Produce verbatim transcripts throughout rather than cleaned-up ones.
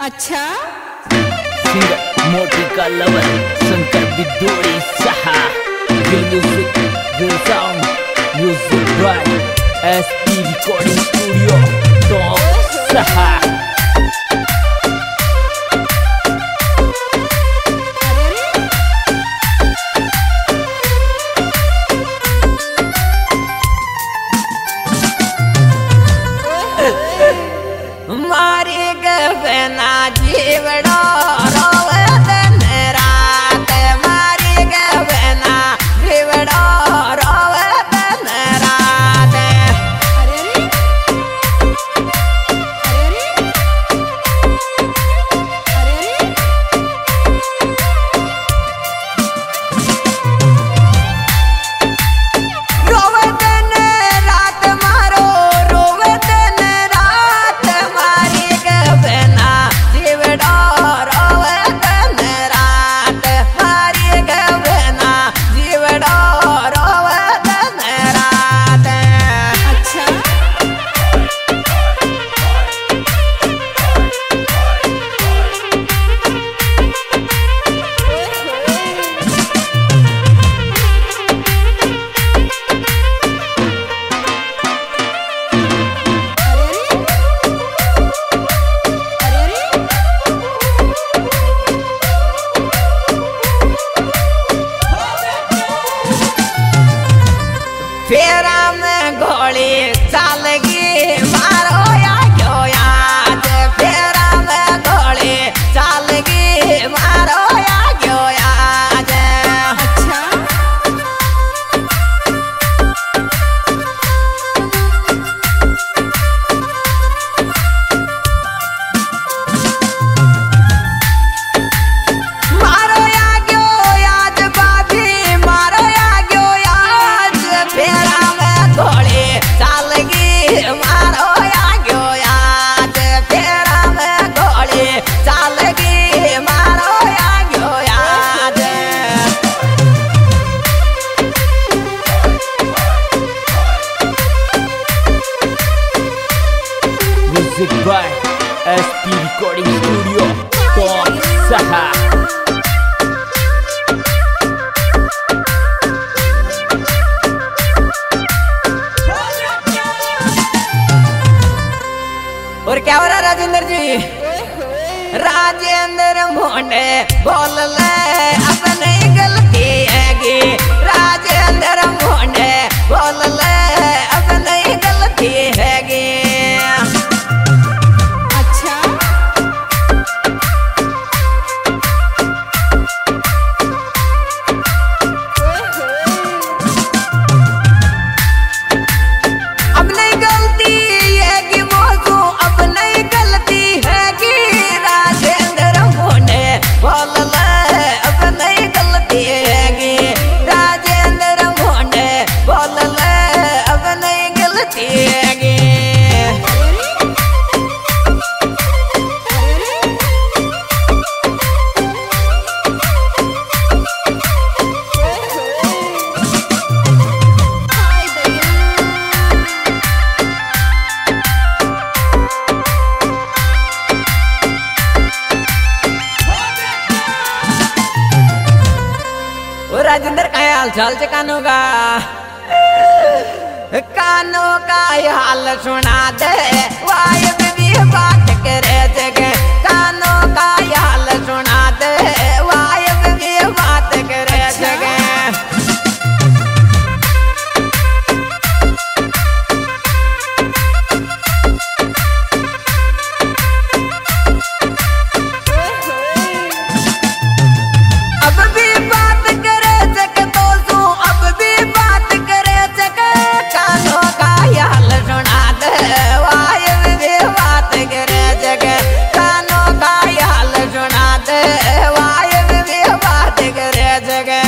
अच्छा सिंगर मोटी का लवर शंकर बिदोड़ी सहा दिल म्यूजिक दिल sound music by SP recording studio top सहा मारी गवना जीवड़ो रोवे दिन रात मारी गवना जीवड़ो रोवे दिन रात। अरे रे अरे रे अरे रे रोवे दिन रात मारो रोवे दिन रात मारी गवना जीवड़ो रोवे दिन रात मारी गवना जीवड़ो रोवे दिन रात। अच्छा अरे रे फेरा में घोड़ी चालगी मारो या क्यों याद फेरा में घोड़ी चालगी मारो या क्यों याद। अच्छा मारो या क्यों याद बाबी मारो या क्यों याद फेरा में घोड़ी चालगी मारो या क्यों याद फेरा में घोड़ी चालगी मारो या क्यों याद। Music by SP recording studio top सहा और क्या हो रहा है राजेंद्र जी? राजेंद्र मोंडे बोल ले अब नहीं गलती हैगी राजेंद्र मोंडे बोल ले अब नहीं गलती हैगी। अच्छा अब नहीं गलती हैगी मौजू अब नहीं गलती हैगी राजेंद्र मोंडे बोल ले अब नहीं गलती हैगी राजेंद्र मोंडे बोल ले अब नहीं गलती हैगी। ओ राजेंद्र का हाल चाल से कानों का कानों का हाल सुना दे वायब भी बात करे जगह कानों का हाल सुना दे वायब भी बात करे जगह। अब भी बात करे जगह तो सू अब भी बात करे जगह कानों का हाल सुना दे वायब भी बात करे जगह कानों का हाल सुना दे वायब भी बात करे जगह।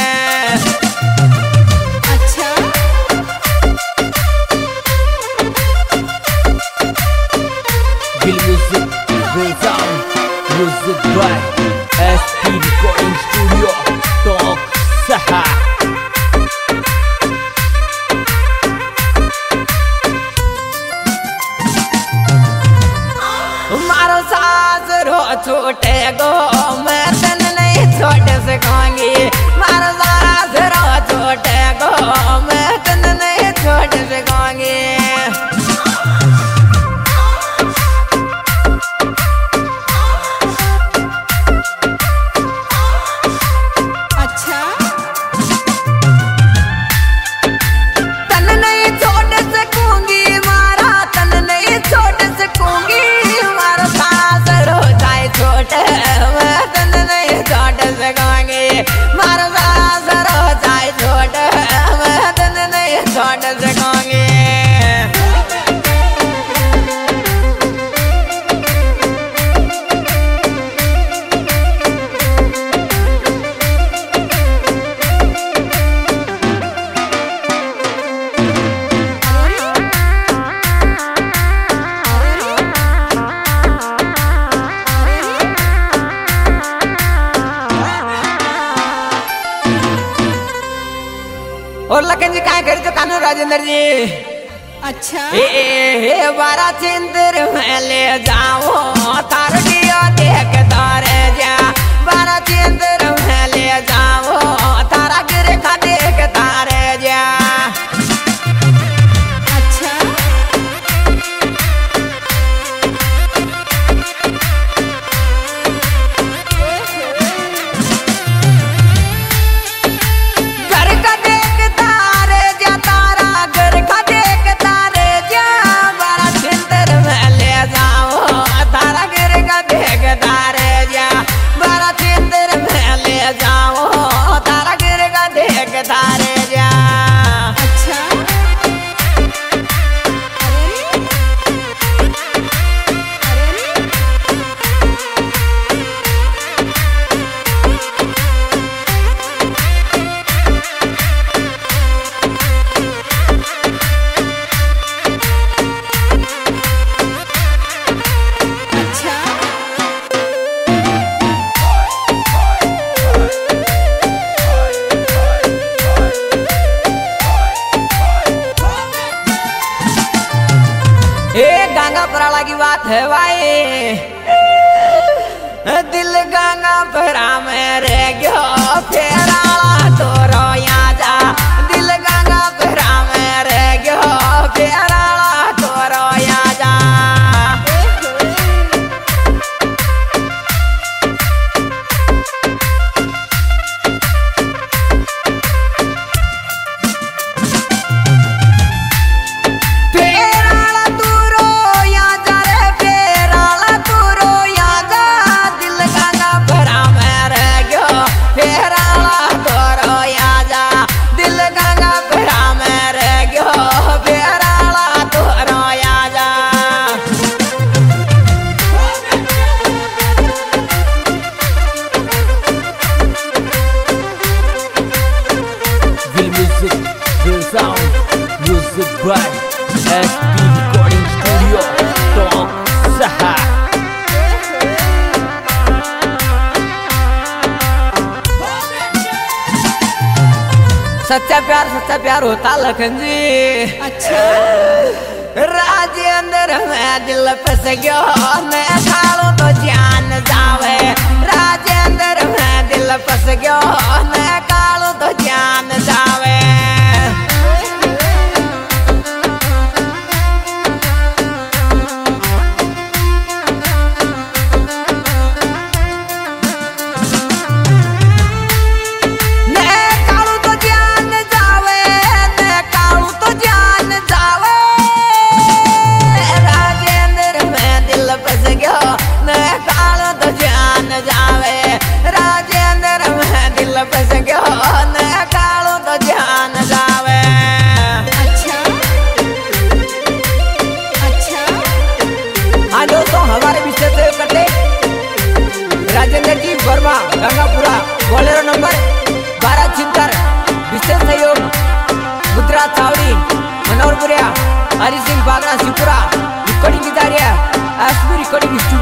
अच्छा दिल म्यूजिक दिल sound music by SP recording studio top सहा मारो सास रो छूटे गो मैं तन नहीं छोड़ सकूंगी मारा सास रो छूटे गो मैं तन नहीं छोड़ सकूंगी। अच्छा तन नहीं छोड़ सकूंगी मारा तन नहीं छोड़ सकूंगी मारा सास रो जाए छोटे मैं तन नहीं छोड़ सकूंगी मारा सास रो जाए छोटे मैं तन नहीं छोड़ सकूंगी। और लखन जी क्या करी तो कानून राजेंद्र जी अच्छा ए ए ए बारा चिंदर में ले जाओ तार दिया देख तारे जा बारा चिंदर में ले जाओ तारा गिर खा देख तारे जा। अच्छा घर का देख तारे जा तारा घर का देख तारे जा बारा चिंदर में ले जाओ तारा गिर का देख तारे जा बारा चिंदर में ले जाओ तारा गिर का देख तारे जा। अच्छा अरे अरे अच्छा ए गंगा पराला की बात है भाई दिल गंगा परा में रह गयो फेराला तो रोया जा दिल गंगा परा में रह गयो फेराला तो रोया जा। फेराला तू रोया जा रे फेराला तू रोया जा दिल गंगा भरा में रह गयो फेराला तो रोया जा दिल गंगा भरा में रह गयो फेराला तो रोया जा। Will music, will sound, music by S P Recording Studio, Talk Saha. सच्चा प्यार सच्चा प्यार होता लखन जी अच्छा राजेंद्र में दिल फंस गयो मैं खालो तो जान जावे राजेंद्र में दिल फंस गयो मैं कालो तो जान जावे। मैं कालू तो जान जावे मैं कालू तो जान जावे राजेंद्र में दिल फंस गयो मैं कालू तो जान जावे राजेंद्र में दिल फंस गयो मैं कालू तो जान जावे। अच्छा अच्छा हाँ दोस्तों हमारे विषय से कटे राजेंद्र जी वर्मा गंगापुरा बोलेरो नंबर बारह छिहत्तर विशेष सहयोग मुद्रा चावड़ी मनोहरपुरिया हरि सिंह बागरा शिवपुरा रिकॉर्डिंग की जा रही है एस पी रिकॉर्डिंग